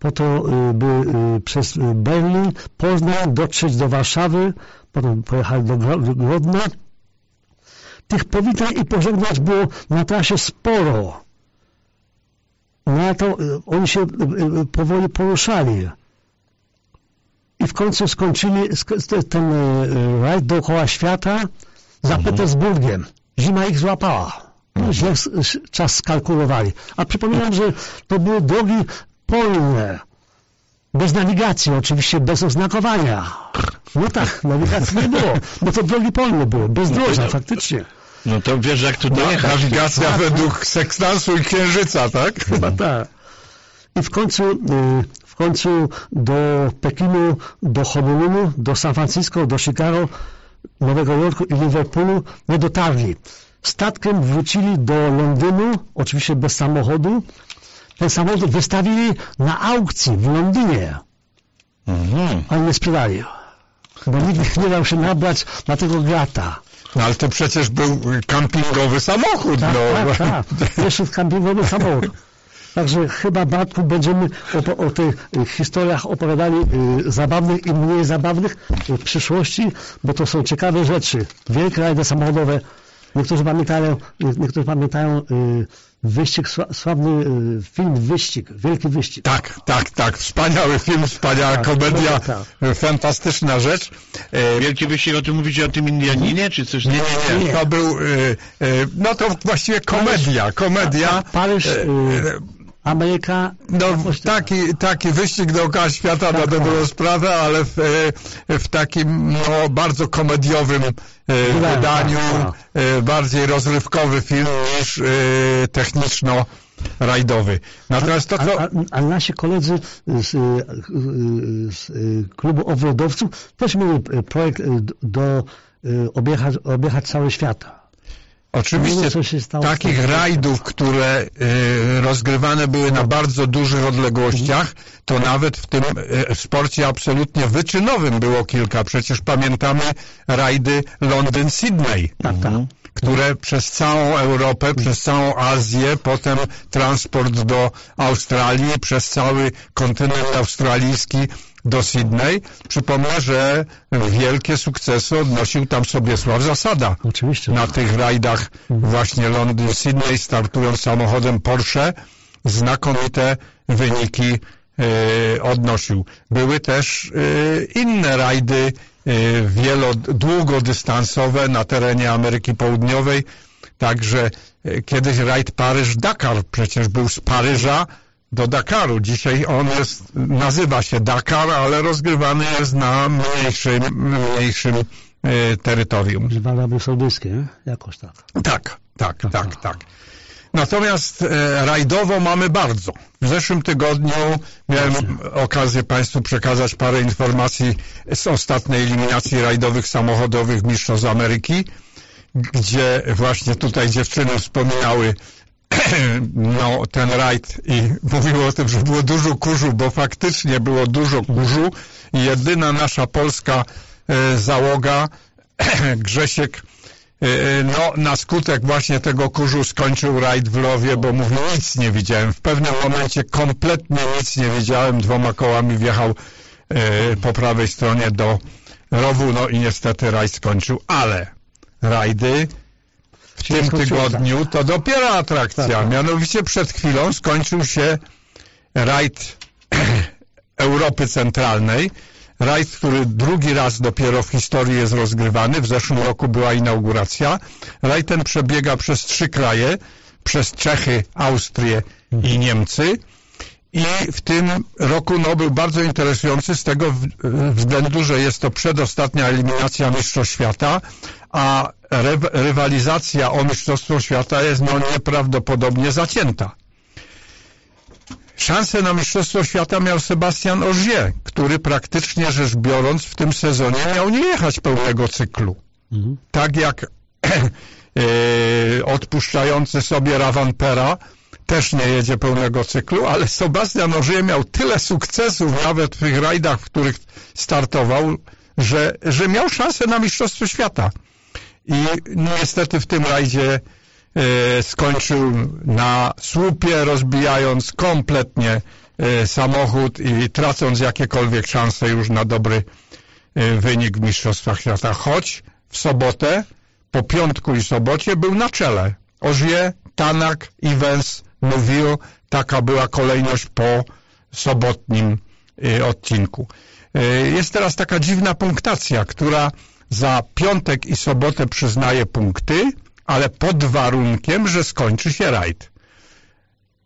przez Berlin, Poznań, dotrzeć do Warszawy, potem pojechali do Grodna. Tych powitań i pożegnań było na trasie sporo. No to oni się powoli poruszali. I w końcu skończyli ten rajd dookoła świata za Petersburgiem. Zima ich złapała. Źle czas skalkulowali. A przypominam, że to były drogi polne. Bez nawigacji, oczywiście bez oznakowania. No tak, nawigacji nie było, bo to drogi polne były, bezdroża faktycznie. No to wiesz, jak tu dojechać. Nawigacja według sekstansu i księżyca, tak? Chyba tak. I w końcu do Pekinu, do Honolulu, do San Francisco, do Chicago, Nowego Jorku i Liverpoolu nie dotarli. Statkiem wrócili do Londynu, oczywiście bez samochodu. Ten samochód wystawili na aukcji w Londynie, ale nie sprzedali, bo nikt nie dał się nabrać na tego grata. No ale to przecież był kampingowy samochód. Tak. Jeszcze kampingowy samochód. Także chyba, Bartku, będziemy o tych historiach opowiadali zabawnych i mniej zabawnych w przyszłości, bo to są ciekawe rzeczy. Wielkie rajdy samochodowe. Niektórzy pamiętają wyścig, sławny film Wyścig, Wielki Wyścig. Tak. Wspaniały film, wspaniała komedia, fantastyczna rzecz. Wielki Wyścig, o tym mówicie o tym Indianinie, czy coś? Nie. To był, no to właściwie komedia. Paryż, Ameryka. No taki wyścig dookoła świata na dobrą sprawę, ale w takim bardzo komediowym wydaniu, bardziej rozrywkowy film niż techniczno-rajdowy. Natomiast a nasi koledzy z klubu offroadowców też mieli projekt objechać cały świat. Oczywiście takich rajdów, które rozgrywane były na bardzo dużych odległościach, to nawet w tym sporcie absolutnie wyczynowym było kilka. Przecież pamiętamy rajdy Londyn-Sydney, które przez całą Europę, przez całą Azję, potem transport do Australii, przez cały kontynent australijski do Sydney. Przypomnę, że wielkie sukcesy odnosił tam Sobiesław Zasada. Oczywiście. Na tych rajdach właśnie Londyn-Sydney, startując samochodem Porsche, znakomite wyniki odnosił. Były też inne rajdy długodystansowe na terenie Ameryki Południowej. Także kiedyś rajd Paryż-Dakar przecież był z Paryża do Dakaru. Dzisiaj on nazywa się Dakar, ale rozgrywany jest na mniejszym terytorium. W Arabii Saudyjskiej, jakoś tak. Tak. Natomiast rajdowo mamy bardzo. W zeszłym tygodniu miałem okazję Państwu przekazać parę informacji z ostatniej eliminacji rajdowych samochodowych Mistrzostw Ameryki, gdzie właśnie tutaj dziewczyny wspominały ten rajd i mówiło o tym, że było dużo kurzu, bo faktycznie było dużo kurzu i jedyna nasza polska załoga, Grzesiek, na skutek właśnie tego kurzu skończył rajd w Lowie, bo mówi, nic nie widziałem. W pewnym momencie kompletnie nic nie widziałem. 2 kołami wjechał po prawej stronie do rowu, i niestety rajd skończył. Ale rajdy w tym tygodniu to dopiero atrakcja. Mianowicie przed chwilą skończył się rajd Europy Centralnej. Rajd, który drugi raz dopiero w historii jest rozgrywany. W zeszłym roku była inauguracja. Rajd ten przebiega przez 3 kraje. Przez Czechy, Austrię i Niemcy. I w tym roku był bardzo interesujący z tego względu, że jest to przedostatnia eliminacja Mistrzostw Świata, a rywalizacja o Mistrzostwo Świata jest nieprawdopodobnie zacięta. Szansę na Mistrzostwo Świata miał Sebastian Ogier, który praktycznie rzecz biorąc w tym sezonie miał nie jechać pełnego cyklu. Tak jak odpuszczający sobie Ravampera też nie jedzie pełnego cyklu, ale Sebastian Ogier miał tyle sukcesów nawet w tych rajdach, w których startował, że miał szansę na Mistrzostwo Świata. I niestety w tym rajdzie skończył na słupie, rozbijając kompletnie samochód i tracąc jakiekolwiek szanse już na dobry wynik w Mistrzostwach Świata. Choć w sobotę, po piątku i sobocie był na czele. Ogier, Tanak, Evans, Neuville, taka była kolejność po sobotnim odcinku. Jest teraz taka dziwna punktacja, która za piątek i sobotę przyznaje punkty, ale pod warunkiem, że skończy się rajd.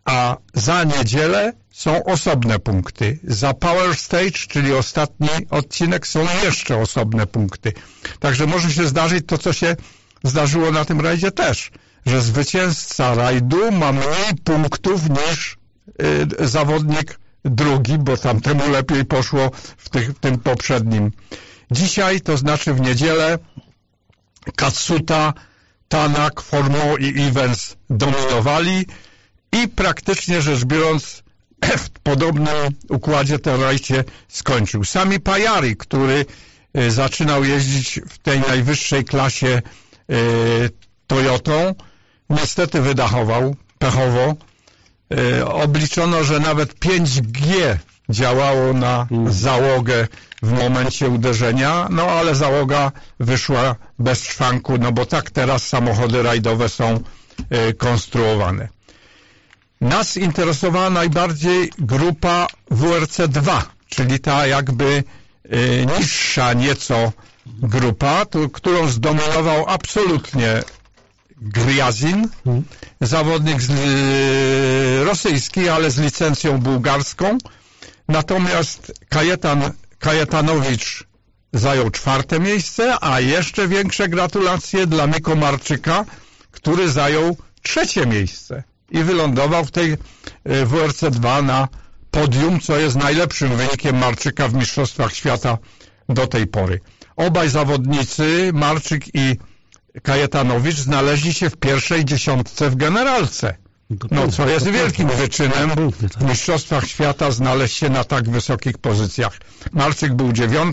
a za niedzielę są osobne punkty. Za Power Stage, czyli ostatni odcinek, są jeszcze osobne punkty. Także może się zdarzyć to, co się zdarzyło na tym rajdzie też, że zwycięzca rajdu ma mniej punktów niż zawodnik drugi, bo tamtemu lepiej poszło w tym poprzednim. Dzisiaj, to znaczy w niedzielę, Katsuta, Tanak, Formeau i Evans dominowali i praktycznie rzecz biorąc w podobnym układzie ten rajd się skończył. Sami Pajari, który zaczynał jeździć w tej najwyższej klasie Toyotą, niestety wydachował pechowo. Obliczono, że nawet 5G działało na załogę w momencie uderzenia, no ale załoga wyszła bez szwanku, no bo tak teraz samochody rajdowe są konstruowane. Nas interesowała najbardziej grupa WRC2, czyli ta jakby niższa nieco grupa, którą zdominował absolutnie Griazin, zawodnik rosyjski, ale z licencją bułgarską. Natomiast Kajetanowicz zajął 4. miejsce, a jeszcze większe gratulacje dla Miko Marczyka, który zajął 3. miejsce i wylądował w tej WRC2 na podium, co jest najlepszym wynikiem Marczyka w Mistrzostwach Świata do tej pory. Obaj zawodnicy, Marczyk i Kajetanowicz, znaleźli się w pierwszej 10 w generalce. No, co jest wielkim wyczynem w Mistrzostwach Świata znaleźć się na tak wysokich pozycjach. Marczyk był 9,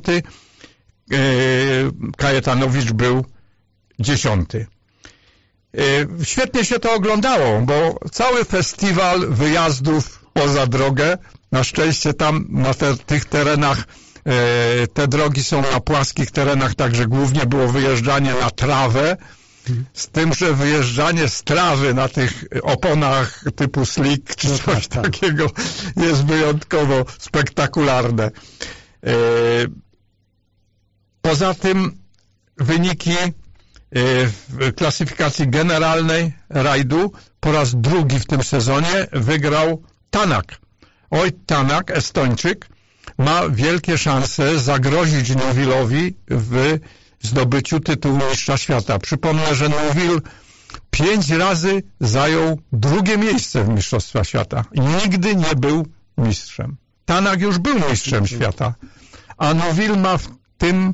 Kajetanowicz był 10. Świetnie się to oglądało, bo cały festiwal wyjazdów poza drogę, na szczęście tam na tych terenach, te drogi są na płaskich terenach, także głównie było wyjeżdżanie na trawę, z tym, że wyjeżdżanie z trawy na tych oponach typu slick czy coś takiego jest wyjątkowo spektakularne. Poza tym wyniki w klasyfikacji generalnej rajdu po raz drugi w tym sezonie wygrał Tanak. Tanak, Estończyk, ma wielkie szanse zagrozić Neuvillowi w zdobyciu tytułu mistrza świata. Przypomnę, że Neuville 5 razy zajął 2. miejsce w Mistrzostwach Świata i nigdy nie był mistrzem. Tanak już był mistrzem świata, a Neuville ma w tym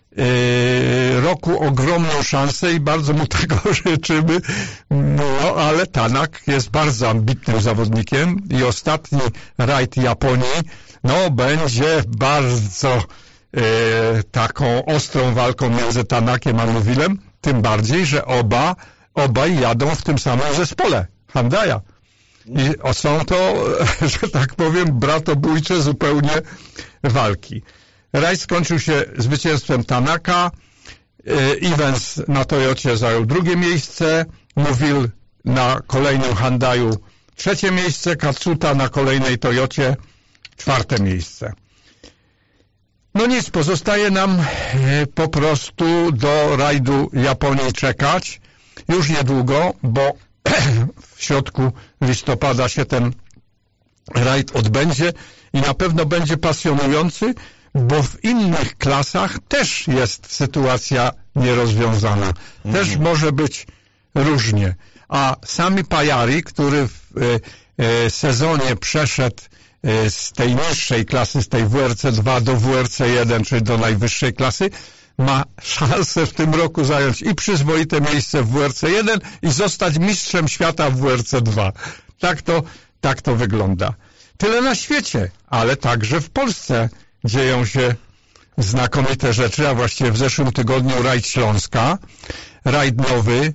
roku ogromną szansę i bardzo mu tego życzymy, no ale Tanak jest bardzo ambitnym zawodnikiem i ostatni rajd Japonii no będzie bardzo taką ostrą walką między Tanakiem a Neuvillem, tym bardziej, że obaj jadą w tym samym zespole Hyundai'a. I są to, że tak powiem, bratobójcze zupełnie walki. Rajd skończył się zwycięstwem Tanaka, Evans na Toyocie zajął 2. miejsce, Neuville na kolejnym Hyundaiu 3. miejsce, Katsuta na kolejnej Toyocie 4. miejsce. No nic, pozostaje nam po prostu do rajdu Japonii czekać. Już niedługo, bo w środku listopada się ten rajd odbędzie i na pewno będzie pasjonujący, bo w innych klasach też jest sytuacja nierozwiązana. Też może być różnie. A sami Pajari, który w sezonie przeszedł z tej niższej klasy, z tej WRC2 do WRC1, czyli do najwyższej klasy, ma szansę w tym roku zająć i przyzwoite miejsce w WRC1 i zostać mistrzem świata w WRC2. Tak to wygląda. Tyle na świecie, ale także w Polsce dzieją się znakomite rzeczy, a właściwie w zeszłym tygodniu rajd Śląska, rajd nowy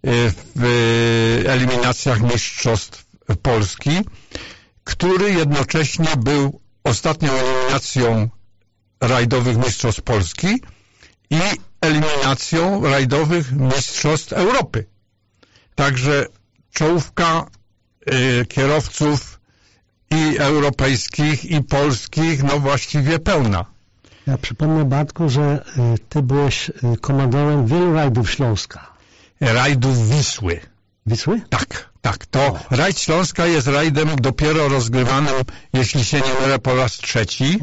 w eliminacjach mistrzostw Polski, który jednocześnie był ostatnią eliminacją rajdowych mistrzostw Polski i eliminacją rajdowych mistrzostw Europy. Także czołówka kierowców i europejskich, i polskich, no właściwie pełna. Ja przypomnę, Bartku, że ty byłeś komandorem wielu rajdów Śląska. Rajdów Wisły. Wisły? Tak. To rajd Śląska jest rajdem dopiero rozgrywanym, jeśli się nie mylę, po raz trzeci.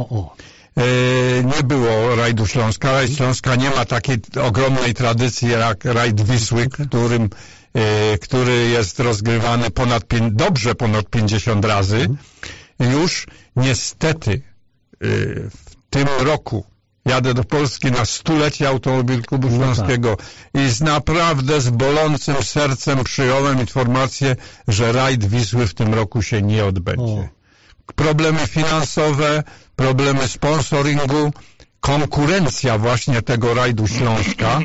Nie było rajdu Śląska. Rajd Śląska nie ma takiej ogromnej tradycji jak rajd Wisły, który jest rozgrywany dobrze ponad 50 razy. Już niestety w tym roku jadę do Polski na 100-lecie Automobil Klubu Śląskiego i naprawdę z bolącym sercem przyjąłem informację, że rajd Wisły w tym roku się nie odbędzie. Problemy finansowe, problemy sponsoringu, konkurencja właśnie tego rajdu Śląska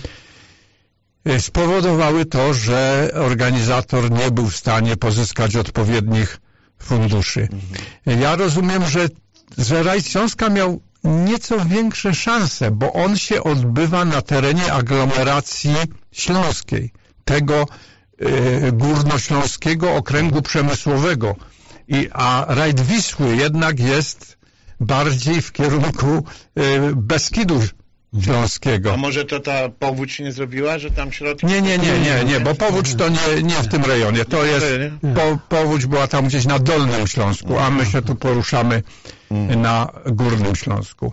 spowodowały to, że organizator nie był w stanie pozyskać odpowiednich funduszy. Ja rozumiem, że rajd Śląska miał nieco większe szanse, bo on się odbywa na terenie aglomeracji śląskiej, tego górnośląskiego okręgu przemysłowego. A rajd Wisły jednak jest bardziej w kierunku Beskidu Śląskiego. A może to ta powódź nie zrobiła, że tam środki... Nie, bo powódź to nie w tym rejonie. To jest, powódź była tam gdzieś na Dolnym Śląsku, a my się tu poruszamy na Górnym Śląsku.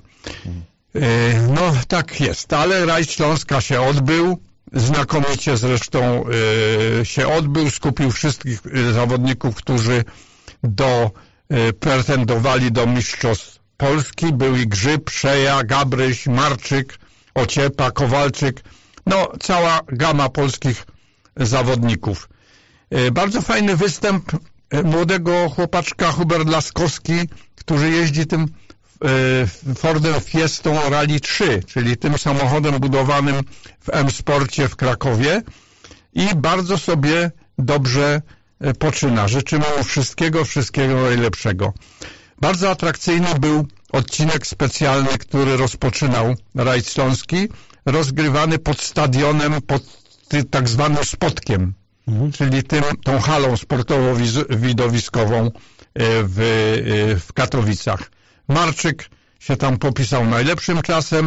No tak jest, ale rajd Śląska się odbył, znakomicie zresztą się odbył, skupił wszystkich zawodników, którzy pretendowali do mistrzostw Polski. Był i Grzyb, Szeja, Gabryś, Marczyk, Ociepa, Kowalczyk, no cała gama polskich zawodników. Bardzo fajny występ młodego chłopaczka Hubert Laskowski, który jeździ tym Fordem Fiestą Rally 3, czyli tym samochodem budowanym w M-Sporcie w Krakowie i bardzo sobie dobrze poczyna. Życzymy mu wszystkiego najlepszego. Bardzo atrakcyjny był odcinek specjalny, który rozpoczynał rajd Śląski, rozgrywany pod stadionem, pod tak zwanym Spotkiem, czyli tą halą sportowo-widowiskową w Katowicach. Marczyk się tam popisał najlepszym czasem,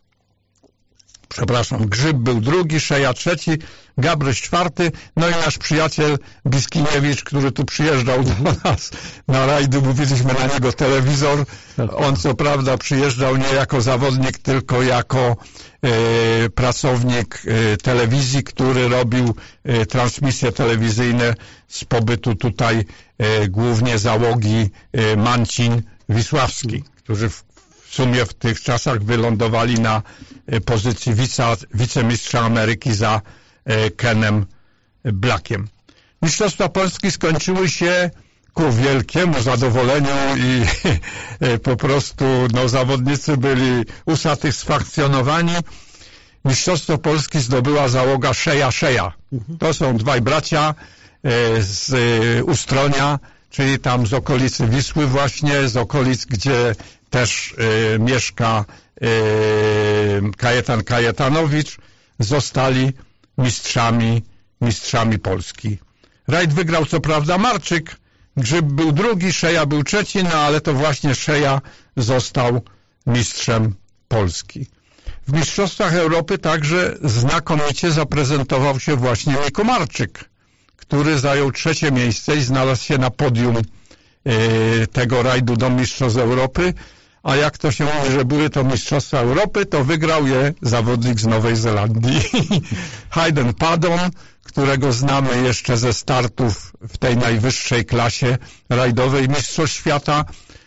Grzyb był drugi, Szeja trzeci, Gabryś czwarty, no i nasz przyjaciel Biskiniewicz, który tu przyjeżdżał do nas na rajdy, mówiliśmy na niego telewizor. On co prawda przyjeżdżał nie jako zawodnik, tylko jako pracownik telewizji, który robił transmisje telewizyjne z pobytu tutaj głównie załogi Mancin-Wisławski, którzy w sumie w tych czasach wylądowali na pozycji wicemistrza Ameryki za Kenem Blackiem. Mistrzostwa Polski skończyły się ku wielkiemu zadowoleniu i po prostu zawodnicy byli usatysfakcjonowani. Mistrzostwo Polski zdobyła załoga Szeja. To są dwaj bracia z Ustronia, czyli tam z okolicy Wisły właśnie, z okolic, gdzie też mieszka Kajetan Kajetanowicz, zostali mistrzami Polski. Rajd wygrał co prawda Marczyk, Grzyb był drugi, Szeja był trzeci, ale to właśnie Szeja został mistrzem Polski. W Mistrzostwach Europy także znakomicie zaprezentował się właśnie Miko Marczyk, który zajął trzecie miejsce i znalazł się na podium tego rajdu do Mistrzostw Europy, a jak to się mówi, że były to Mistrzostwa Europy, to wygrał je zawodnik z Nowej Zelandii. Hayden Paddon, którego znamy jeszcze ze startów w tej najwyższej klasie rajdowej Mistrzostw Świata,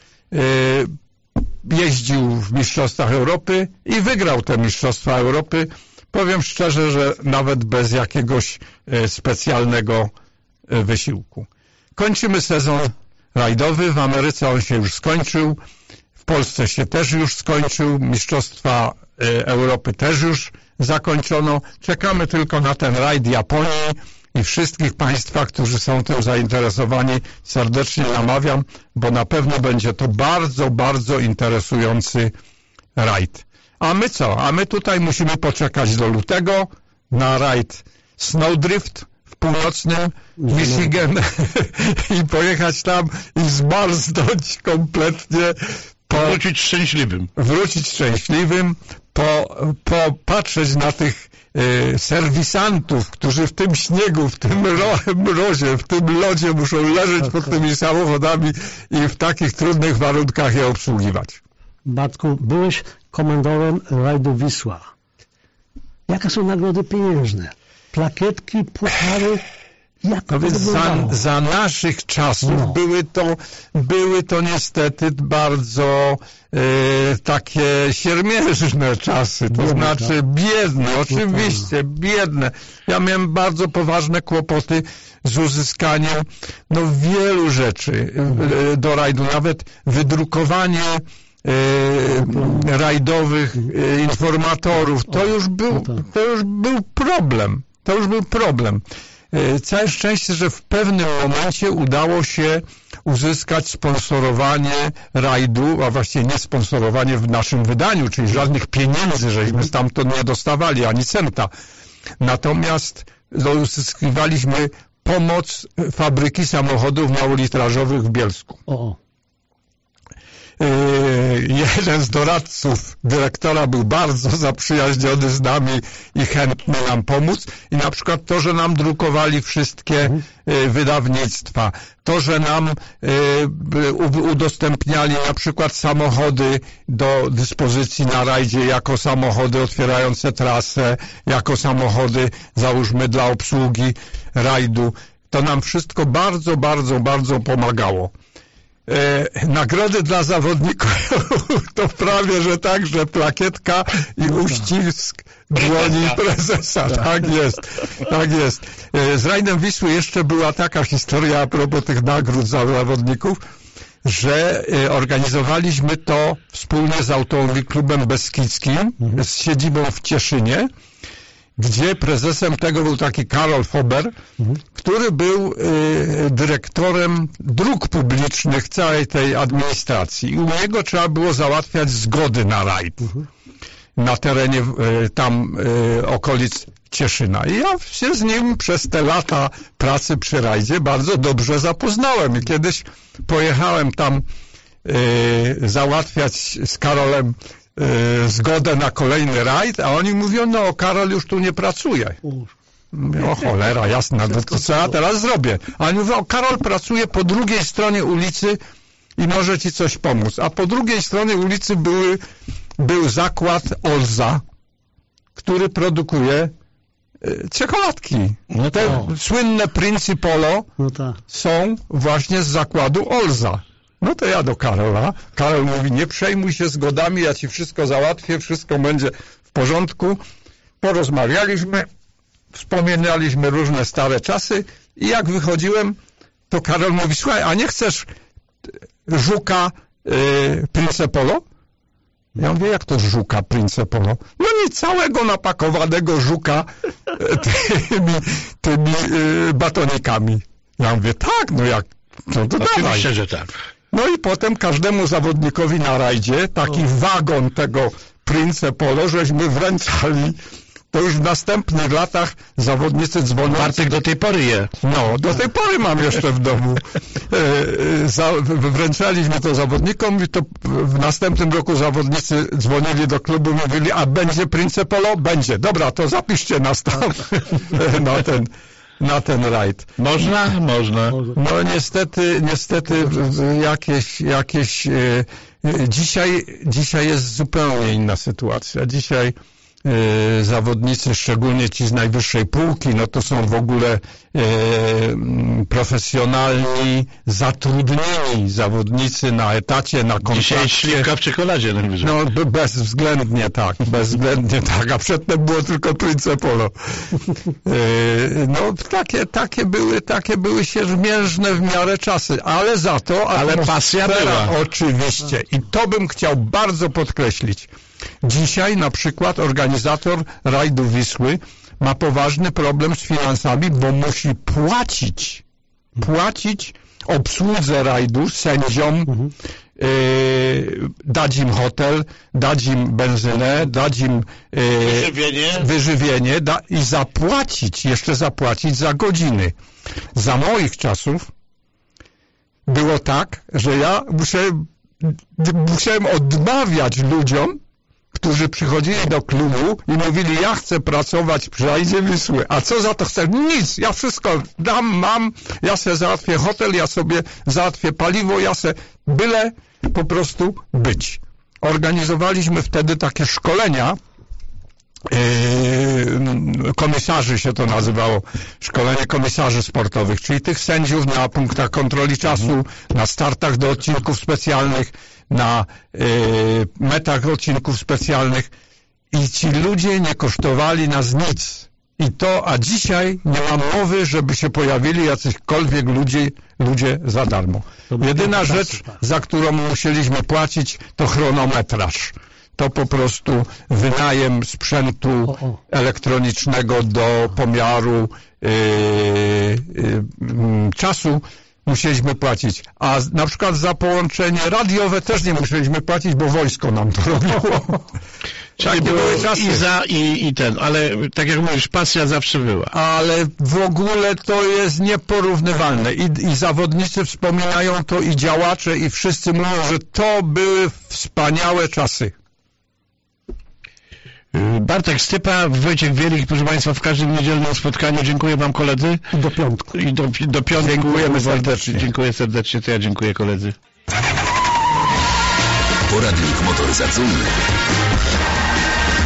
jeździł w Mistrzostwach Europy i wygrał te Mistrzostwa Europy. Powiem szczerze, że nawet bez jakiegoś specjalnego wysiłku. Kończymy sezon rajdowy. W Ameryce on się już skończył. W Polsce się też już skończył. Mistrzostwa Europy też już zakończono. Czekamy tylko na ten rajd Japonii i wszystkich Państwa, którzy są tym zainteresowani, serdecznie namawiam, bo na pewno będzie to bardzo, bardzo interesujący rajd. A my co? A my tutaj musimy poczekać do lutego na rajd Snowdrift w północnym Michigan i pojechać tam i zmarznąć kompletnie. Wrócić szczęśliwym. popatrzeć na tych serwisantów, którzy w tym śniegu, w tym mrozie, w tym lodzie muszą leżeć pod tymi samochodami i w takich trudnych warunkach je obsługiwać. Bartku, byłeś komandorem rajdu Wisła. Jakie są nagrody pieniężne? Plakietki, puchary? Jak to wyglądało? Za naszych czasów były to niestety bardzo takie siermiężne czasy, to znaczy biedne, oczywiście biedne. Ja miałem bardzo poważne kłopoty z uzyskaniem wielu rzeczy do rajdu, nawet wydrukowanie rajdowych informatorów, to już był problem. To już był problem. Całe szczęście, że w pewnym momencie udało się uzyskać sponsorowanie rajdu, a właściwie nie sponsorowanie w naszym wydaniu, czyli żadnych pieniędzy, żeśmy stamtąd nie dostawali, ani centa. Natomiast uzyskiwaliśmy pomoc fabryki samochodów małolitrażowych w Bielsku. Jeden z doradców dyrektora był bardzo zaprzyjaźniony z nami i chętny nam pomóc i na przykład to, że nam drukowali wszystkie wydawnictwa, to, że nam udostępniali na przykład samochody do dyspozycji na rajdzie jako samochody otwierające trasę, jako samochody załóżmy dla obsługi rajdu, to nam wszystko bardzo, bardzo, bardzo pomagało. Nagrody dla zawodników to prawie, że tak, że plakietka i uścisk dłoni prezesa. Tak jest. Z rajdem Wisły jeszcze była taka historia a propos tych nagród za zawodników, że organizowaliśmy to wspólnie z Automobilklubem Beskidzkim z siedzibą w Cieszynie, gdzie prezesem tego był taki Karol Fober, który był dyrektorem dróg publicznych całej tej administracji. I u niego trzeba było załatwiać zgody na rajd na terenie tam okolic Cieszyna. I ja się z nim przez te lata pracy przy rajdzie bardzo dobrze zapoznałem. I kiedyś pojechałem tam załatwiać z Karolem zgodę na kolejny rajd, a oni mówią, Karol już tu nie pracuje. Mówię, o cholera, jasna, to co ja teraz zrobię? A oni mówią, Karol pracuje po drugiej stronie ulicy i może ci coś pomóc. A po drugiej stronie ulicy był zakład Olza, który produkuje czekoladki. Te słynne Principolo są właśnie z zakładu Olza. No to ja do Karola. Karol mówi, nie przejmuj się zgodami, ja ci wszystko załatwię, wszystko będzie w porządku. Porozmawialiśmy, wspominaliśmy różne stare czasy i jak wychodziłem, to Karol mówi, słuchaj, a nie chcesz żuka Principolo? Ja mówię, jak to żuka Principolo? No nie całego napakowanego żuka tymi batonikami. Ja mówię, tak, to dawaj. Oczywiście, że tak. No i potem każdemu zawodnikowi na rajdzie taki wagon tego Principolo, żeśmy wręczali. To już w następnych latach zawodnicy dzwonią. Bartek do tej pory je. No, do tej pory mam jeszcze w domu. Wręczaliśmy to zawodnikom i to w następnym roku zawodnicy dzwonili do klubu, mówili, a będzie Principolo? Będzie. Dobra, to zapiszcie nas tam na ten rajd. Można? Można. No niestety jakieś dzisiaj jest zupełnie inna sytuacja. Dzisiaj zawodnicy, szczególnie ci z najwyższej półki, no to są w ogóle profesjonalni, zatrudnieni zawodnicy na etacie, na kontrakcie. Dzisiaj śliwka w czekoladzie najwyżej. No bezwzględnie tak, a przedtem było tylko Principolo. No takie były siermiężne w miarę czasy, ale za to ale pasja była. Oczywiście. I to bym chciał bardzo podkreślić. Dzisiaj na przykład organizator rajdu Wisły ma poważny problem z finansami, bo musi płacić obsłudze rajdu, sędziom, dać im hotel, dać im benzynę, dać im wyżywienie i jeszcze zapłacić za godziny. Za moich czasów było tak, że ja musiałem odmawiać ludziom, którzy przychodzili do klubu i mówili, ja chcę pracować przy Rajdzie Wisły. A co za to chcesz? Nic, ja wszystko mam, ja sobie załatwię hotel, ja sobie załatwię paliwo, ja sobie byle po prostu być. Organizowaliśmy wtedy takie szkolenia, komisarzy się to nazywało, szkolenie komisarzy sportowych, czyli tych sędziów na punktach kontroli czasu, na startach do odcinków specjalnych, na metach odcinków specjalnych i ci ludzie nie kosztowali nas nic. A dzisiaj nie ma mowy, żeby się pojawili jacykolwiek ludzie za darmo. Jedyna rzecz, za którą musieliśmy płacić, to chronometraż. To po prostu wynajem sprzętu elektronicznego do pomiaru czasu musieliśmy płacić. A na przykład za połączenie radiowe też nie musieliśmy płacić, bo wojsko nam to robiło. Tak były czasy. Ale tak jak mówisz, pasja zawsze była. Ale w ogóle to jest nieporównywalne. I zawodnicy wspominają to, i działacze, i wszyscy mówią, że to były wspaniałe czasy. Bartek Stypa, Wojciech Wielik, proszę Państwa, w każdym niedzielnym spotkaniu. Dziękuję Wam, koledzy. I do piątku. I do piątku. Dziękujemy serdecznie. Dziękuję serdecznie, to ja dziękuję, koledzy. Poradnik motoryzacyjny.